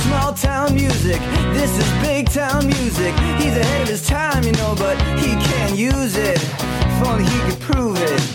small town music. This is big town music. He's ahead of his time, you know, but he can't use it. If only he could prove it.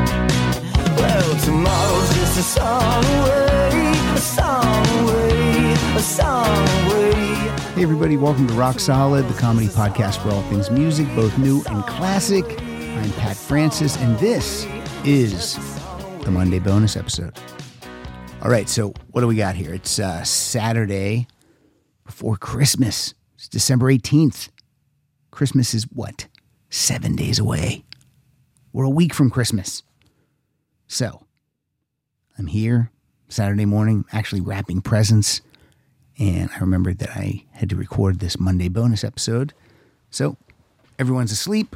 Well, tomorrow's just a song away, a song away, a song away. Hey everybody, welcome to Rock Solid, the comedy podcast for all things music, both new and classic. I'm Pat Francis, and this is the Monday bonus episode. All right, so what do we got here? It's Saturday before Christmas. It's December 18th. Christmas is what? 7 days away. We're a week from Christmas. So, I'm here Saturday morning, actually wrapping presents, and I remembered that I had to record this Monday bonus episode. So, everyone's asleep.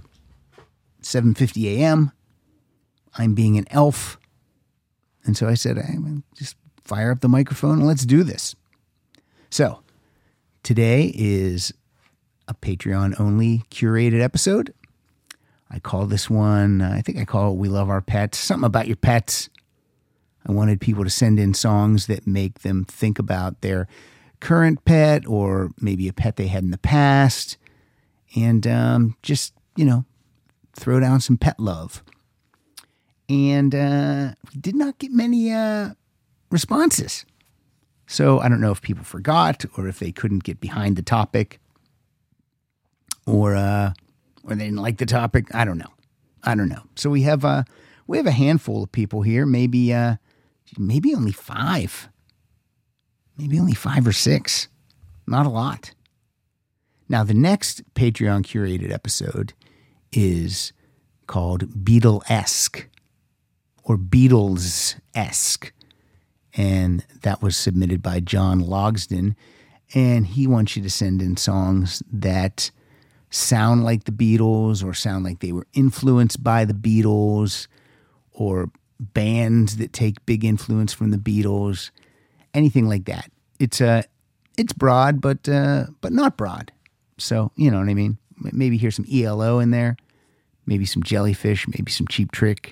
7:50 a.m. I'm being an elf. And so I said, just fire up the microphone and let's do this. So, today is a Patreon-only curated episode. I call this one, I think I call it We Love Our Pets. Something about your pets. I wanted people to send in songs that make them think about their current pet or maybe a pet they had in the past. And just, throw down some pet love. And we did not get many responses. So I don't know if people forgot or if they couldn't get behind the topic or they didn't like the topic. I don't know. So we have a handful of people here. Maybe only five. Maybe only 5 or 6. Not a lot. Now the next Patreon curated episode is called Beatle-esque or Beatles-esque. And that was submitted by John Logsden. And he wants you to send in songs that sound like the Beatles or sound like they were influenced by the Beatles or bands that take big influence from the Beatles, anything like that. It's broad, but not broad. So, you know what I mean? Maybe hear some ELO in there, maybe some Jellyfish, maybe some Cheap Trick,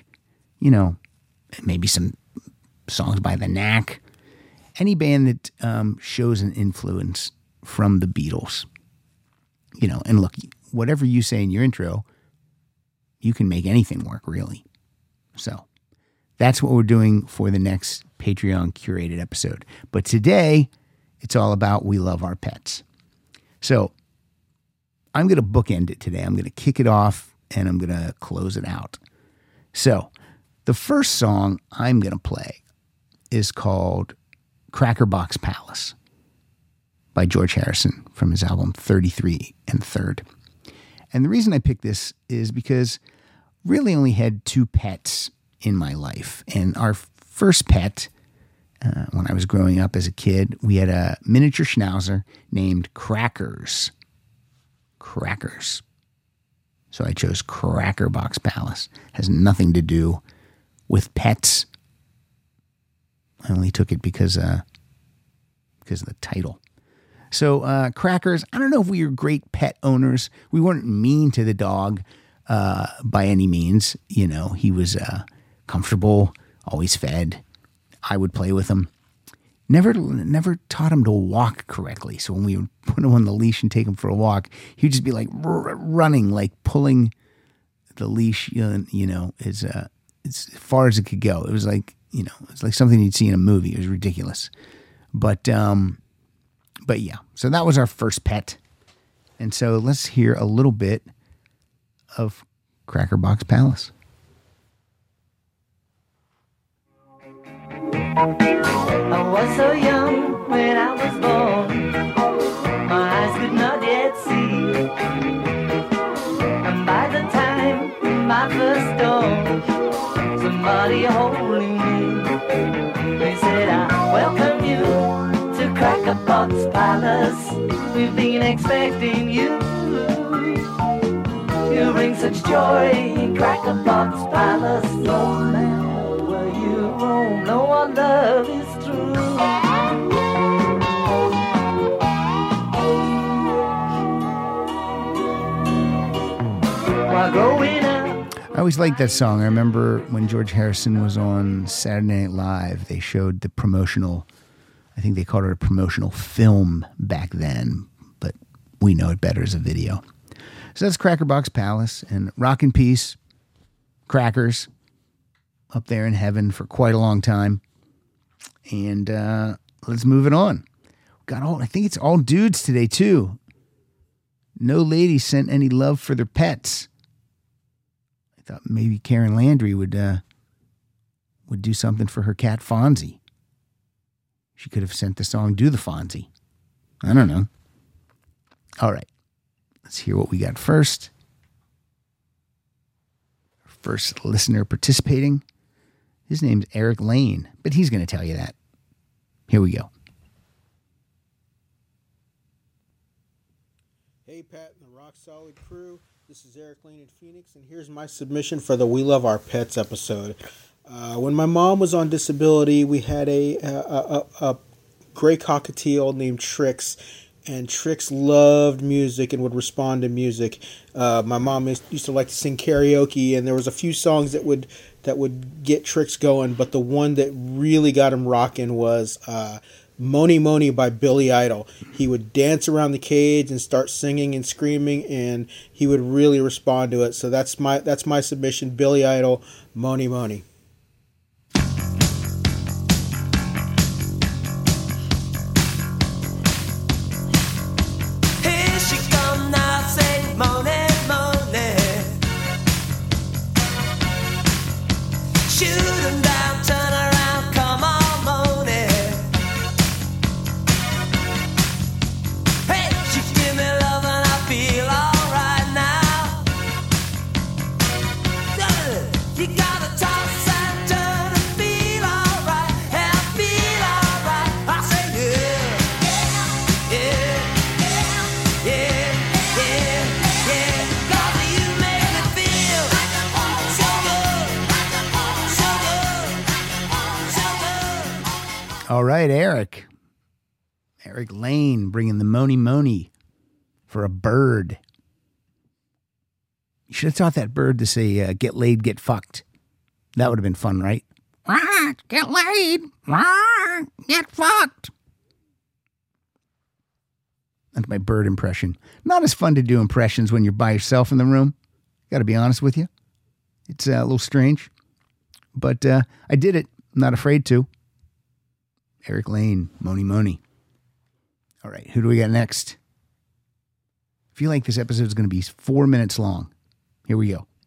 maybe some songs by The Knack. Any band that shows an influence from the Beatles. And look, whatever you say in your intro, you can make anything work, really. So that's what we're doing for the next Patreon curated episode. But today, it's all about We Love Our Pets. So I'm going to bookend it today. I'm going to kick it off and I'm going to close it out. So the first song I'm going to play is called Cracker Box Palace by George Harrison from his album 33 1/3. And the reason I picked this is because really only had 2 pets in my life. And our first pet, when I was growing up as a kid, we had a miniature schnauzer named Crackers. Crackers. So I chose Cracker Box Palace. Has nothing to do with pets. I only took it because of the title. So Crackers, I don't know if we were great pet owners. We weren't mean to the dog by any means. He was comfortable, always fed. I would play with him. Never taught him to walk correctly. So when we would put him on the leash and take him for a walk, he'd just be like running, like pulling the leash, as far as it could go. It was like, it's like something you'd see in a movie. It was ridiculous. But yeah, so that was our first pet. And so let's hear a little bit of Cracker Box Palace. I was so young when I was born, my eyes could not yet see. And by the time my first dawn, somebody holding me, they said, I welcome you to Cracker Box Palace. We've been expecting you. You bring such joy in Cracker Box Palace. No matter where you roam, no one love is true. While growing up, I always liked that song. I remember when George Harrison was on Saturday Night Live, they showed the promotional I think they called it a promotional film back then, but we know it better as a video. So that's Cracker Box Palace and Rock in Peace, Crackers, up there in heaven for quite a long time. And let's move it on. I think it's all dudes today too. No ladies sent any love for their pets. I thought maybe Karen Landry would do something for her cat Fonzie. She could have sent the song Do the Fonzie. I don't know. All right. Let's hear what we got first. First listener participating. His name's Eric Lane, but he's going to tell you that. Here we go. Hey, Pat and the Rock Solid crew. This is Eric Lane in Phoenix, and here's my submission for the We Love Our Pets episode. When my mom was on disability, we had a gray cockatiel named Trix, and Trix loved music and would respond to music. My mom used to like to sing karaoke, and there was a few songs that would get Trix going, but the one that really got him rocking was Moni Moni by Billy Idol. He would dance around the cage and start singing and screaming, and he would really respond to it. So that's my submission, Billy Idol, Moni Moni. All right, Eric Lane bringing the Moni Moni for a bird. You should have taught that bird to say, get laid, get fucked. That would have been fun, right? Get laid, get fucked. That's my bird impression. Not as fun to do impressions when you're by yourself in the room. Got to be honest with you. It's a little strange. But I did it. I'm not afraid to. Eric Lane, Moni Moni. All right, who do we got next? I feel like this episode is going to be 4 minutes long. Here we go.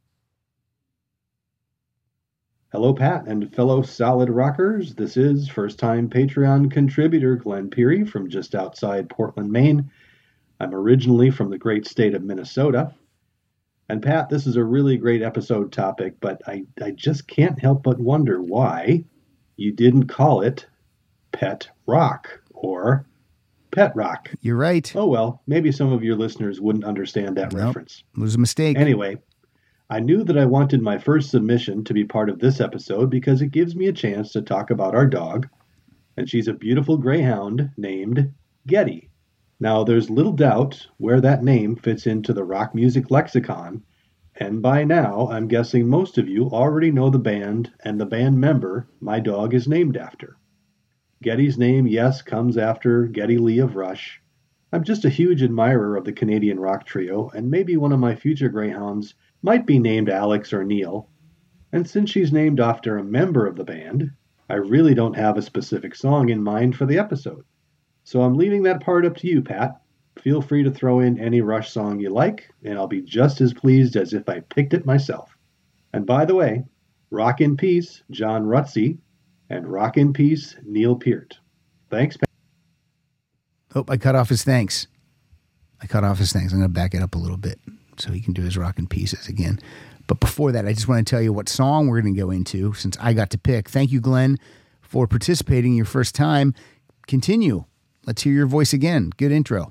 Hello, Pat and fellow solid rockers. This is first-time Patreon contributor Glenn Peary from just outside Portland, Maine. I'm originally from the great state of Minnesota. And Pat, this is a really great episode topic, but I just can't help but wonder why you didn't call it Pet Rock or Pet Rock. You're right. Oh, well, maybe some of your listeners wouldn't understand that reference. It was a mistake. Anyway, I knew that I wanted my first submission to be part of this episode because it gives me a chance to talk about our dog, and she's a beautiful greyhound named Getty. Now, there's little doubt where that name fits into the rock music lexicon, and by now, I'm guessing most of you already know the band and the band member my dog is named after. Getty's name, yes, comes after Geddy Lee of Rush. I'm just a huge admirer of the Canadian rock trio, and maybe one of my future greyhounds might be named Alex or Neil. And since she's named after a member of the band, I really don't have a specific song in mind for the episode. So I'm leaving that part up to you, Pat. Feel free to throw in any Rush song you like, and I'll be just as pleased as if I picked it myself. And by the way, rock in peace, John Rutsey, and rock in peace, Neil Peart. Thanks, Pat. Oh, I cut off his thanks. I'm going to back it up a little bit so he can do his rock in pieces again. But before that, I just want to tell you what song we're going to go into since I got to pick. Thank you, Glenn, for participating your first time. Continue. Let's hear your voice again. Good intro.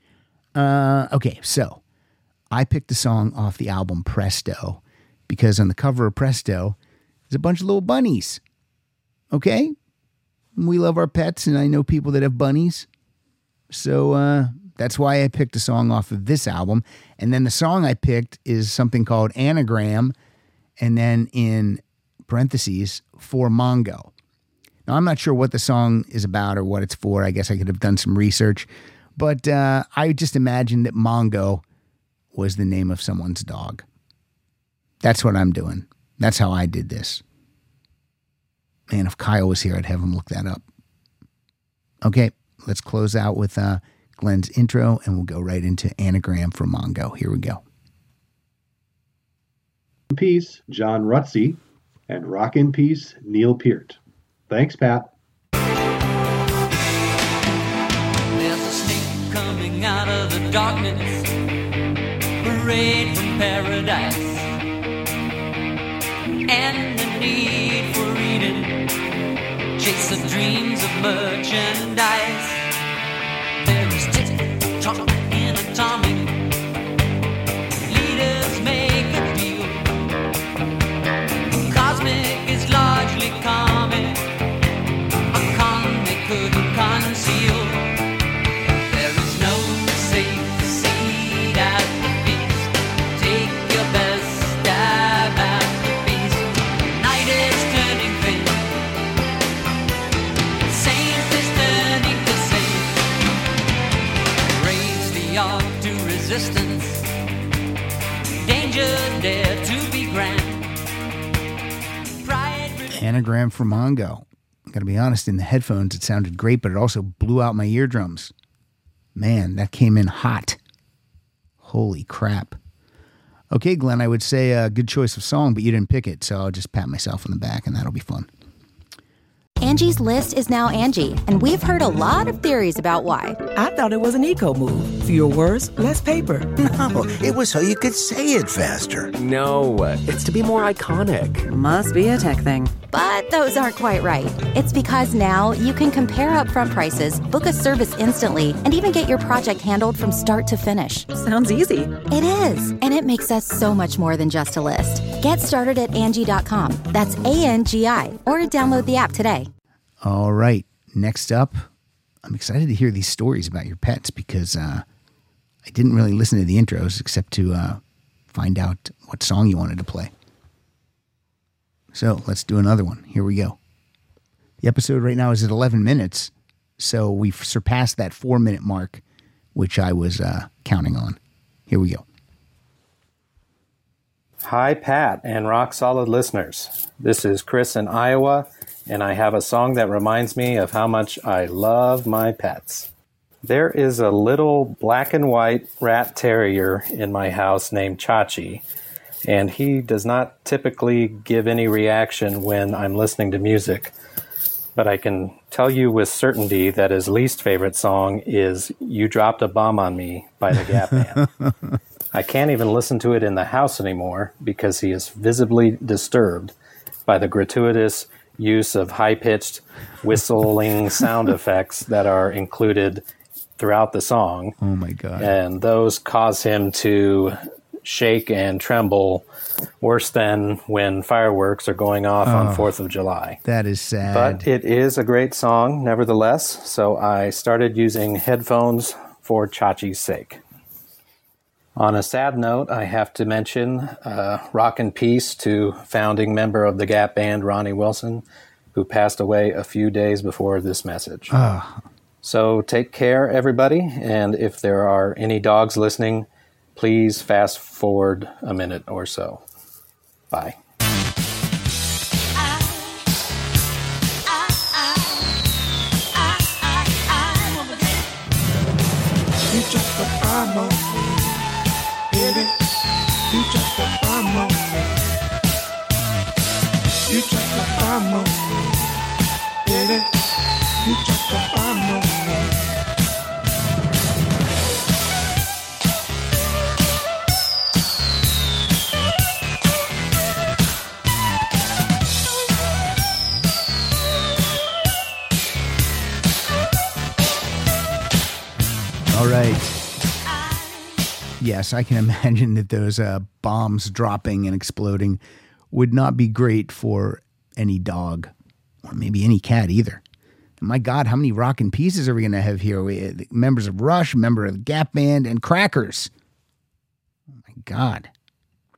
Okay, so I picked a song off the album Presto because on the cover of Presto, there's a bunch of little bunnies. Okay? We love our pets, and I know people that have bunnies. So that's why I picked a song off of this album. And then the song I picked is something called Anagram, and then in parentheses, For Mongo. Now, I'm not sure what the song is about or what it's for. I guess I could have done some research. But I just imagined that Mongo was the name of someone's dog. That's what I'm doing. That's how I did this. Man, if Kyle was here, I'd have him look that up. Okay, let's close out with Glenn's intro, and we'll go right into Anagram for Mongo. Here we go. In peace, John Rutsey, and rock in peace, Neil Peart. Thanks, Pat. There's a snake coming out of the darkness, parade from paradise, and the need for reading, chase the dreams of merchandise. There is tick-tock in atomic, leaders make a deal. Cosmic is largely comic, a con they couldn't conceal. There is no safe seat at the feast. Take your best stab at the beast. Night is turning thin, saint is turning to saint. Raise the arc to resistance, danger dare to be grand. Anagram for Mongo. I gotta be honest, in the headphones it sounded great, but it also blew out my eardrums. Man, that came in hot. Holy crap. Okay, Glenn, I would say a good choice of song, but you didn't pick it, so I'll just pat myself on the back and that'll be fun. Angie's List is now Angie, and we've heard a lot of theories about why. I thought it was an eco move. Fewer words, less paper. No, it was so you could say it faster. No, it's to be more iconic. Must be a tech thing. But those aren't quite right. It's because now you can compare upfront prices, book a service instantly, and even get your project handled from start to finish. Sounds easy. It is, and it makes us so much more than just a list. Get started at Angie.com. That's ANGI, or download the app today. All right, next up, I'm excited to hear these stories about your pets because I didn't really listen to the intros except to find out what song you wanted to play. So let's do another one. Here we go. The episode right now is at 11 minutes, so we've surpassed that 4-minute mark, which I was counting on. Here we go. Hi, Pat and Rock Solid listeners. This is Chris in Iowa, and I have a song that reminds me of how much I love my pets. There is a little black and white rat terrier in my house named Chachi, and he does not typically give any reaction when I'm listening to music. But I can tell you with certainty that his least favorite song is You Dropped a Bomb on Me by the Gap Band. I can't even listen to it in the house anymore because he is visibly disturbed by the gratuitous use of high-pitched whistling sound effects that are included throughout the song. Oh, my God. And those cause him to shake and tremble worse than when fireworks are going off on 4th of July. That is sad. But it is a great song, nevertheless, so I started using headphones for Chachi's sake. On a sad note, I have to mention rock and peace to founding member of the Gap Band, Ronnie Wilson, who passed away a few days before this message. So take care, everybody, and if there are any dogs listening, please fast forward a minute or so. Bye. You dropped a bomb on me, baby. You dropped a bomb on me. You dropped a bomb on me, baby. You dropped a bomb on me. All right. Yes, I can imagine that those bombs dropping and exploding would not be great for any dog or maybe any cat either. My God, how many rockin' pieces are we going to have here? Members of Rush, member of the Gap Band, and Crackers. Oh, my God.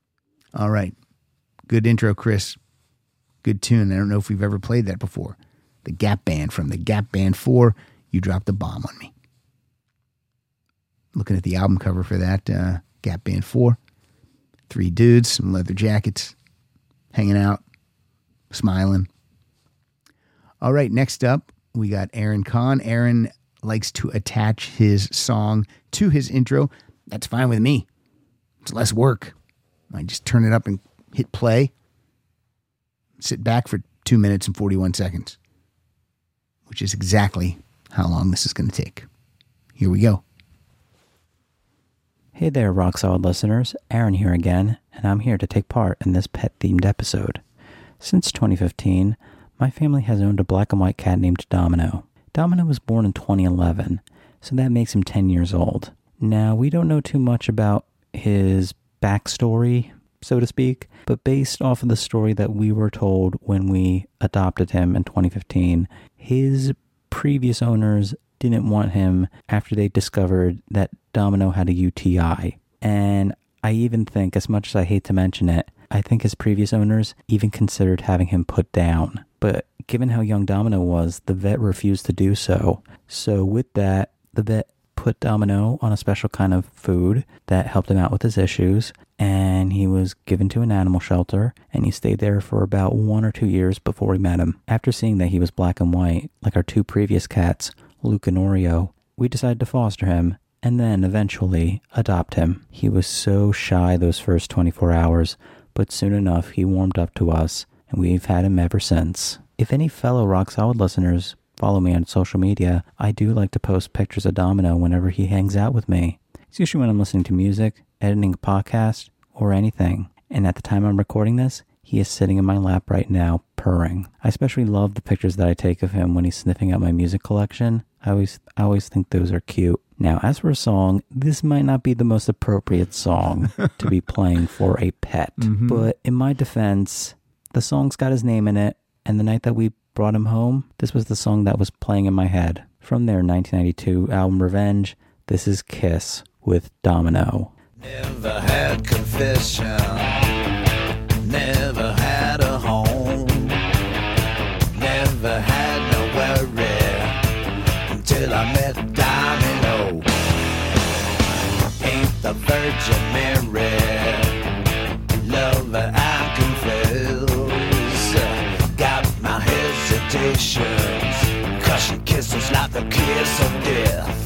All right. Good intro, Chris. Good tune. I don't know if we've ever played that before. the Gap Band from the Gap Band 4, You Dropped a Bomb on Me. Looking at the album cover for that, Gap Band 4. 3 dudes, some leather jackets, hanging out, smiling. All right, next up, we got Aaron Kahn. Aaron likes to attach his song to his intro. That's fine with me. It's less work. I just turn it up and hit play. Sit back for 2 minutes and 41 seconds, which is exactly how long this is going to take. Here we go. Hey there, Rock Solid listeners. Aaron here again, and I'm here to take part in this pet-themed episode. Since 2015, my family has owned a black and white cat named Domino. Domino was born in 2011, so that makes him 10 years old. Now, we don't know too much about his backstory, so to speak, but based off of the story that we were told when we adopted him in 2015, his previous owners didn't want him after they discovered that Domino had a UTI. And I even think, as much as I hate to mention it, I think his previous owners even considered having him put down. But given how young Domino was, the vet refused to do so. So with that, the vet put Domino on a special kind of food that helped him out with his issues, and he was given to an animal shelter, and he stayed there for about 1 or 2 years before we met him. After seeing that he was black and white, like our 2 previous cats, Luke and Oreo, we decided to foster him, and then eventually adopt him. He was so shy those first 24 hours, but soon enough he warmed up to us, and we've had him ever since. If any fellow Rock Solid listeners follow me on social media, I do like to post pictures of Domino whenever he hangs out with me. It's usually when I'm listening to music, editing a podcast, or anything. And at the time I'm recording this, he is sitting in my lap right now, purring. I especially love the pictures that I take of him when he's sniffing out my music collection. I always think those are cute. Now, as for a song, this might not be the most appropriate song to be playing for a pet. But in my defense, the song's got his name in it, and the night that we brought him home, this was the song that was playing in my head. From their 1992 album Revenge, this is Kiss with Domino. Never had confession, never had a home, never had no worry until I met Domino. Ain't the Virgin Mary, lover I confess, got my hesitations, 'cause she kisses like the kiss of death.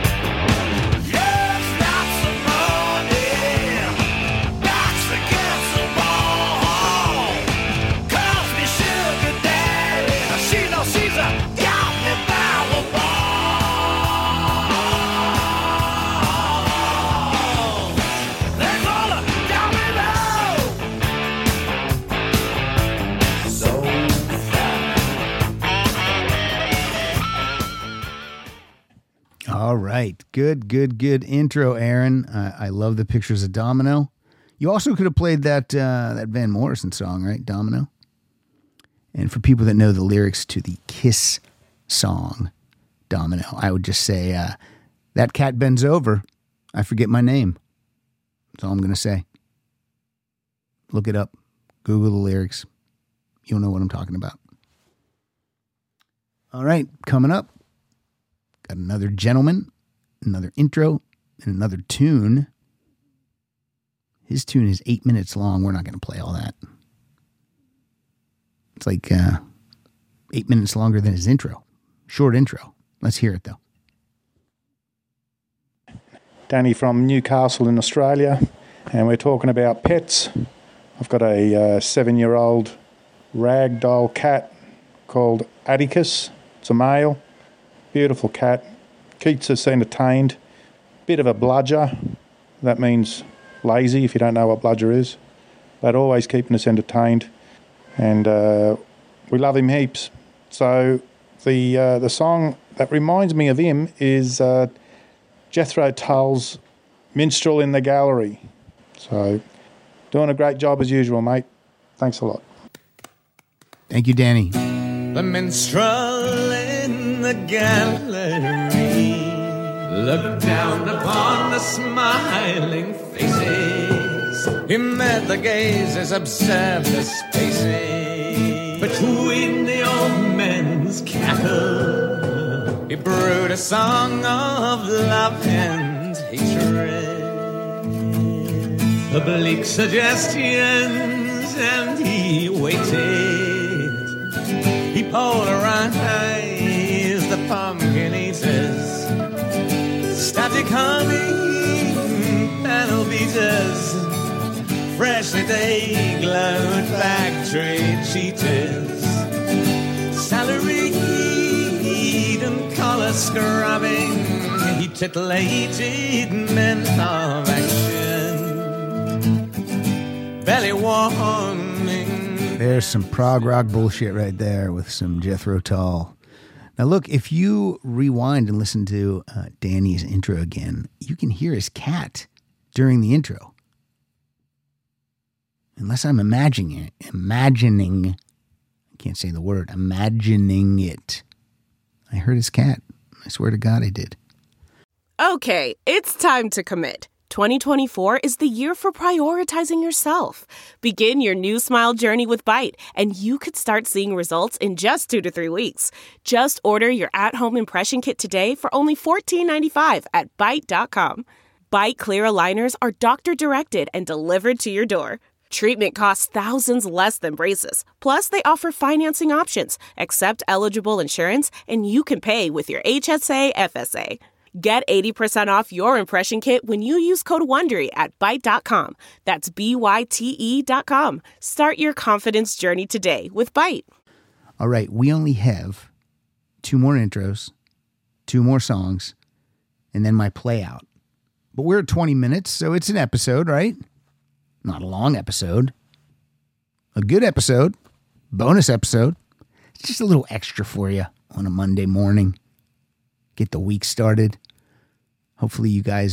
All right. Good intro, Aaron. I love the pictures of Domino. You also could have played that Van Morrison song, right? Domino. And for people that know the lyrics to the Kiss song, Domino, I would just say, that cat bends over, I forget my name. That's all I'm going to say. Look it up. Google the lyrics. You'll know what I'm talking about. All right. Coming up. Got another gentleman, another intro, and another tune. His tune is 8 minutes long. We're not going to play all that. It's like 8 minutes longer than his intro. Short intro. Let's hear it, though. Danny from Newcastle in Australia, and we're talking about pets. I've got a 7-year-old ragdoll cat called Atticus. It's a male. Beautiful cat. Keeps us entertained. Bit of a bludger. That means lazy, if you don't know what bludger is. But always keeping us entertained. And we love him heaps. So the song that reminds me of him is Jethro Tull's Minstrel in the Gallery. So doing a great job as usual, mate. Thanks a lot. Thank you, Danny. The minstrel in the gallery looked down upon the smiling faces. He met the gazes, observed the spaces between the old men's cattle. He brewed a song of love and hatred, oblique suggestions, and he waited. He polarized the pumpkin eaters, static humming panel beaters, freshly they glowed factory cheaters, salaried and collar scrubbing. He titillated men of action, belly warming. There's some prog rock bullshit right there with some Jethro Tull. Now look, if you rewind and listen to Danny's intro again, you can hear his cat during the intro. Unless I'm imagining, I can't say the word, imagining it. I heard his cat. I swear to God I did. Okay, it's time to commit. 2024 is the year for prioritizing yourself. Begin your new smile journey with Byte, and you could start seeing results in just 2 to 3 weeks. Just order your at-home impression kit today for only $14.95 at Byte.com. Byte Clear aligners are doctor-directed and delivered to your door. Treatment costs thousands less than braces. Plus, they offer financing options, accept eligible insurance, and you can pay with your HSA FSA. Get 80% off your impression kit when you use code WONDERY at Byte.com. That's BYTE.com. Start your confidence journey today with Byte. All right, we only have 2 more intros, 2 more songs, and then my play out. But we're at 20 minutes, so it's an episode, right? Not a long episode. A good episode. Bonus episode. It's just a little extra for you on a Monday morning. Get the week started. Hopefully you guys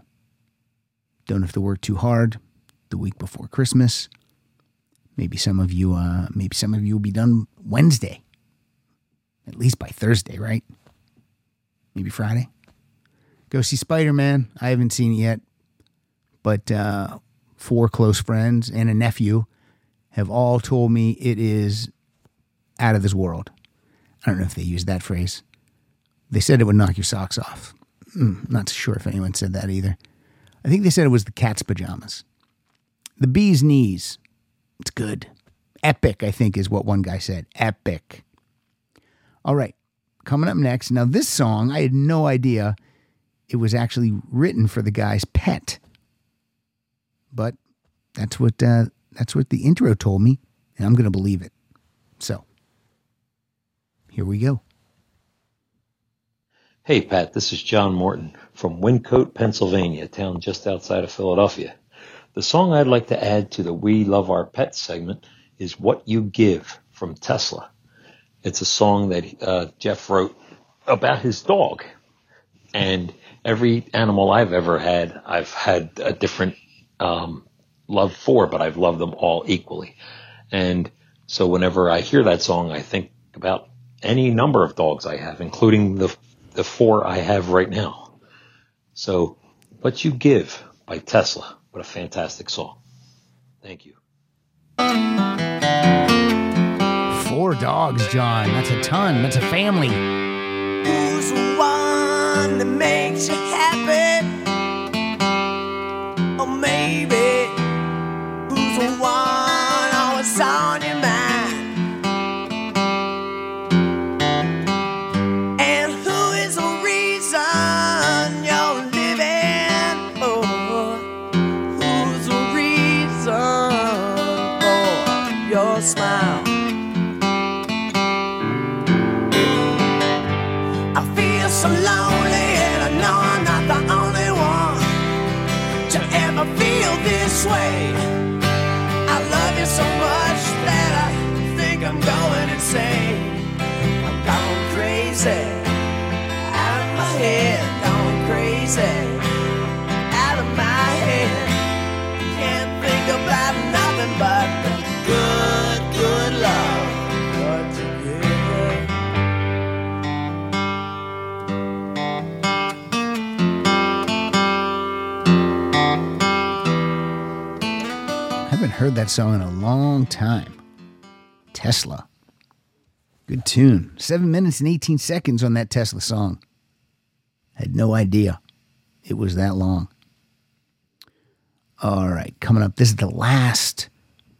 don't have to work too hard the week before Christmas. Maybe some of you will be done Wednesday. At least by Thursday, right? Maybe Friday. Go see Spider-Man. I haven't seen it yet. But 4 close friends and a nephew have all told me it is out of this world. I don't know if they used that phrase. They said it would knock your socks off. Not sure if anyone said that either. I think they said it was the cat's pajamas. The bee's knees. It's good. Epic, I think, is what one guy said. Epic. All right. Coming up next. Now, this song, I had no idea it was actually written for the guy's pet. But that's what the intro told me, and I'm going to believe it. So, here we go. Hey, Pat, this is John Morton from Wyncote, Pennsylvania, a town just outside of Philadelphia. The song I'd like to add to the We Love Our Pets segment is What You Give from Tesla. It's a song that Jeff wrote about his dog. And every animal I've ever had, I've had a different love for, but I've loved them all equally. And so whenever I hear that song, I think about any number of dogs I have, including the 4 I have right now. So, What You Give by Tesla. What a fantastic song. Thank you. 4 dogs, John. That's a ton. That's a family. Who's the one that makes you happy? Or maybe who's the one always on your mind? And who is the reason you're living? Oh, who's the reason for your smile? I feel so lonely and I know I'm not the only one to ever feel this way. I love you so much that I think I'm going insane. I'm gone crazy, out of my head, gone crazy, out of my head. Can't think about nothing but the good, good love. What to give. I haven't heard that song in a long time. Tesla. Good tune. 7 minutes and 18 seconds on that Tesla song. Had no idea it was that long. All right, coming up, this is the last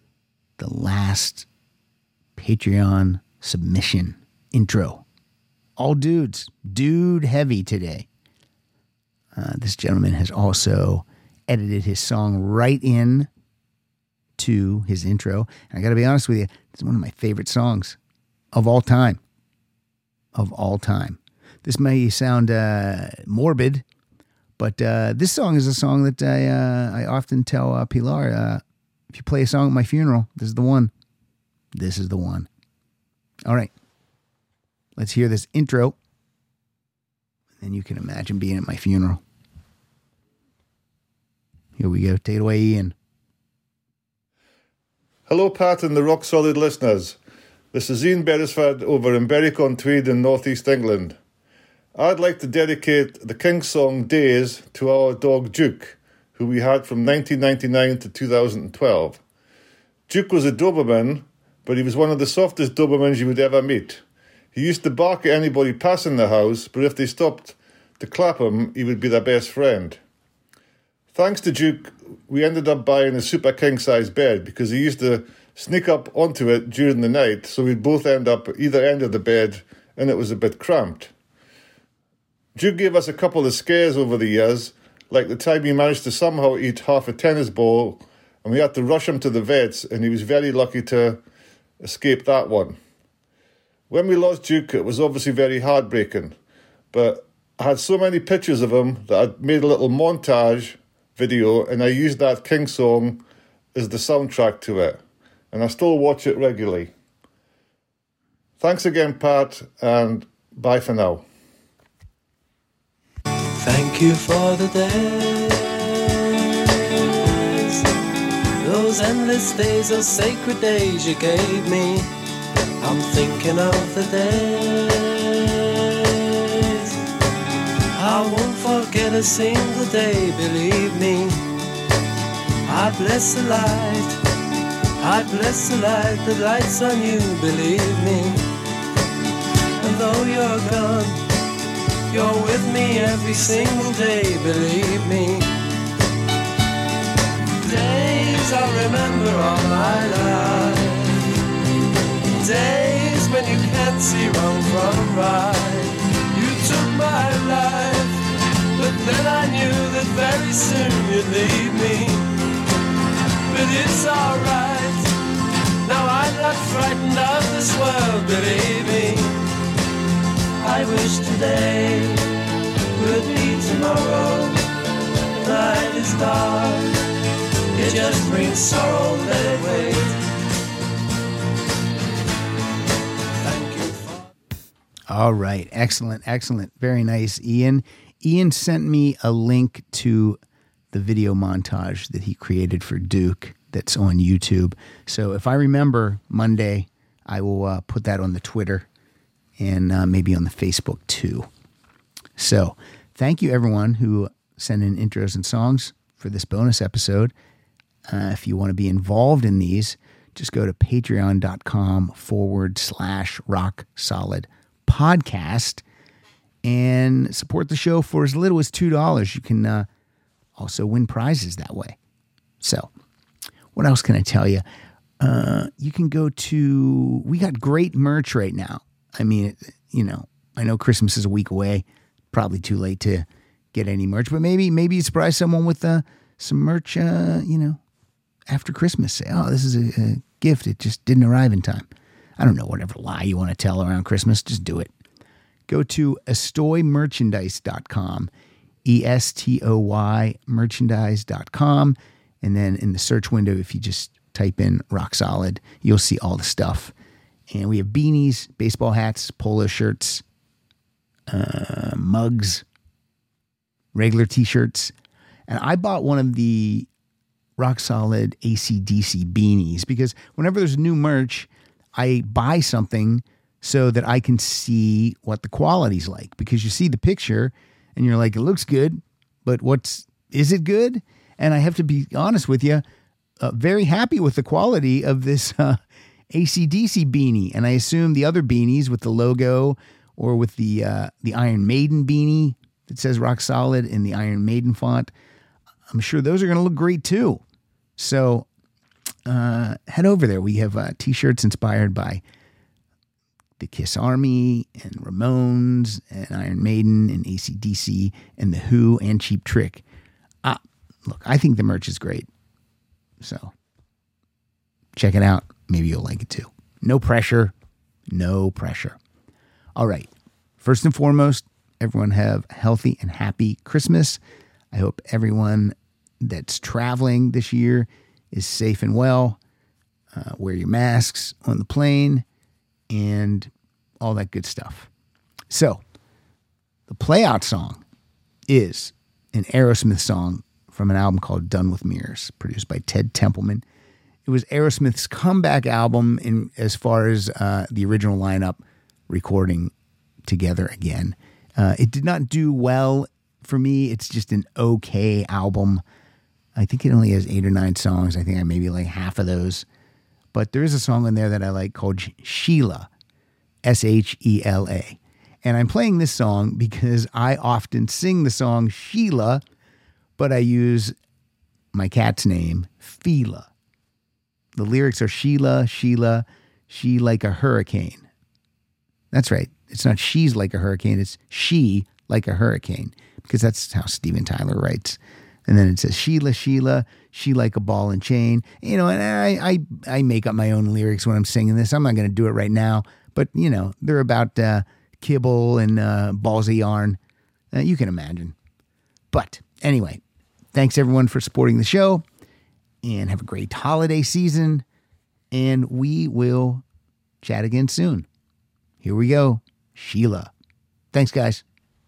Patreon submission intro. All dudes, dude heavy today. This gentleman has also edited his song right in to his intro. And I got to be honest with you, it's one of my favorite songs of all time. Of all time. This may sound morbid, but this song is a song that I often tell Pilar, if you play a song at my funeral, this is the one. This is the one. All right. Let's hear this intro. And you can imagine being at my funeral. Here we go. Take it away, Ian. Hello, Pat and the Rock Solid listeners. This is Ian Beresford over in Berwick-on-Tweed in northeast England. I'd like to dedicate the King's song Days to our dog Duke, who we had from 1999 to 2012. Duke was a Doberman, but he was one of the softest Dobermans you would ever meet. He used to bark at anybody passing the house, but if they stopped to clap him, he would be their best friend. Thanks to Duke, we ended up buying a super king-size bed because he used to sneak up onto it during the night, so we'd both end up at either end of the bed, and it was a bit cramped. Duke gave us a couple of scares over the years, like the time he managed to somehow eat half a tennis ball, and we had to rush him to the vets, and he was very lucky to escape that one. When we lost Duke, it was obviously very heartbreaking, but I had so many pictures of him that I made a little montage video, and I used that King song as the soundtrack to it, and I still watch it regularly. Thanks again, Pat, and bye for now. Thank you for the days, those endless days, those sacred days you gave me. I'm thinking of the days I won't forget a single day, believe me. I bless the light, I bless the light that lights on you, believe me. And though you're gone, you're with me every single day, believe me. Days I'll remember all my life, days when you can't see wrong from right. You took my life, but then I knew that very soon you'd leave me. But it's alright, now I'm not frightened of this world, believe me. I wish today would be tomorrow. The night is dark, it just brings sorrow, let it wait. All right. Excellent. Excellent. Very nice, Ian. Ian sent me a link to the video montage that he created for Duke that's on YouTube. So if I remember Monday, I will put that on the Twitter and maybe on the Facebook too. So thank you everyone who sent in intros and songs for this bonus episode. If you want to be involved in these, just go to patreon.com/Rock Solid Podcast and support the show for as little as $2. You can also win prizes that way. So what else can I tell you? You can go to, we got great merch right now. I mean, you know, I know Christmas is a week away, probably too late to get any merch, but maybe you surprise someone with some merch, after Christmas. Say, oh, this is a gift. It just didn't arrive in time. I don't know, whatever lie you want to tell around Christmas, just do it. Go to estoymerchandise.com, ESTOY merchandise.com, and then in the search window, if you just type in Rock Solid, you'll see all the stuff. And we have beanies, baseball hats, polo shirts, mugs, regular t-shirts. And I bought one of the Rock Solid AC/DC beanies because whenever there's new merch, I buy something so that I can see what the quality's like, because you see the picture and you're like, it looks good, but is it good? And I have to be honest with you, very happy with the quality of this AC/DC beanie, and I assume the other beanies with the logo or with the Iron Maiden beanie that says Rock Solid in the Iron Maiden font, I'm sure those are going to look great too. So head over there. We have t-shirts inspired by the Kiss Army and Ramones and Iron Maiden and AC/DC and The Who and Cheap Trick. Look, I think the merch is great. So check it out. Maybe you'll like it too. No pressure. No pressure. All right. First and foremost, everyone have a healthy and happy Christmas. I hope everyone that's traveling this year is safe and well. Wear your masks on the plane and all that good stuff. So the playout song is an Aerosmith song from an album called Done with Mirrors, produced by Ted Templeman. It was Aerosmith's comeback album in as far as the original lineup recording together again. It did not do well for me. It's just an okay album. I think it only has 8 or 9 songs. I think I maybe like half of those. But there is a song in there that I like called Sheila, Shela. And I'm playing this song because I often sing the song Sheila, but I use my cat's name, Fila. The lyrics are Sheila, Sheila, she like a hurricane. That's right. It's not she's like a hurricane. It's she like a hurricane, because that's how Steven Tyler writes. And then it says Sheila, Sheila, she like a ball and chain. You know, and I make up my own lyrics when I'm singing this. I'm not going to do it right now, but you know, they're about kibble and balls of yarn. You can imagine. But anyway, thanks everyone for supporting the show, and have a great holiday season. And we will chat again soon. Here we go. Sheila. Thanks, guys.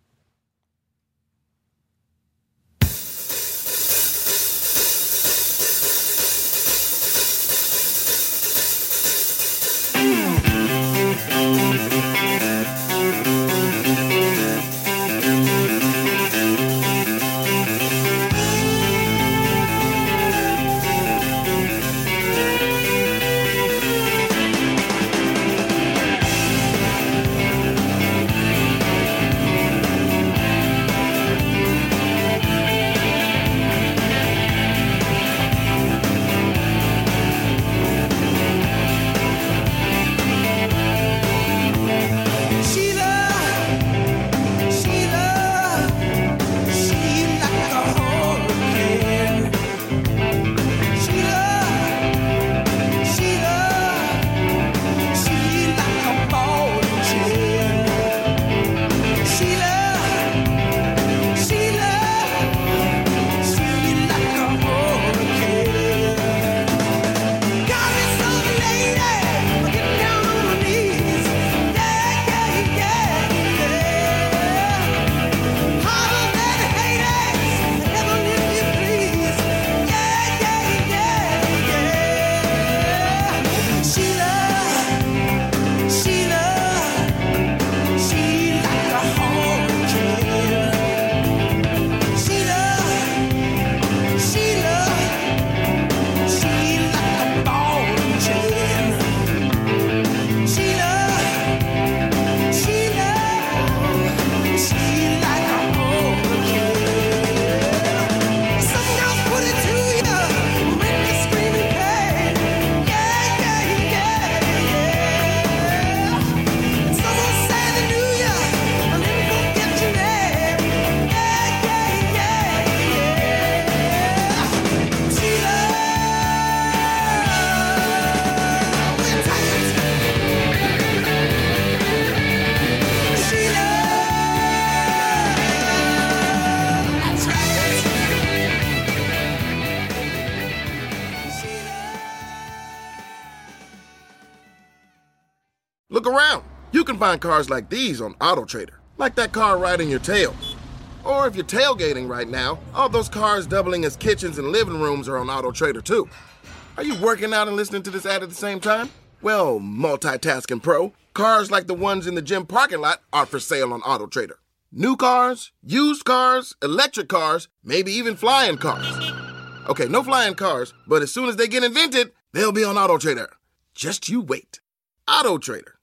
Look around. You can find cars like these on AutoTrader, like that car riding your tail. Or if you're tailgating right now, all those cars doubling as kitchens and living rooms are on AutoTrader too. Are you working out and listening to this ad at the same time? Well, multitasking pro, cars like the ones in the gym parking lot are for sale on AutoTrader. New cars, used cars, electric cars, maybe even flying cars. Okay, no flying cars, but as soon as they get invented, they'll be on AutoTrader. Just you wait. AutoTrader.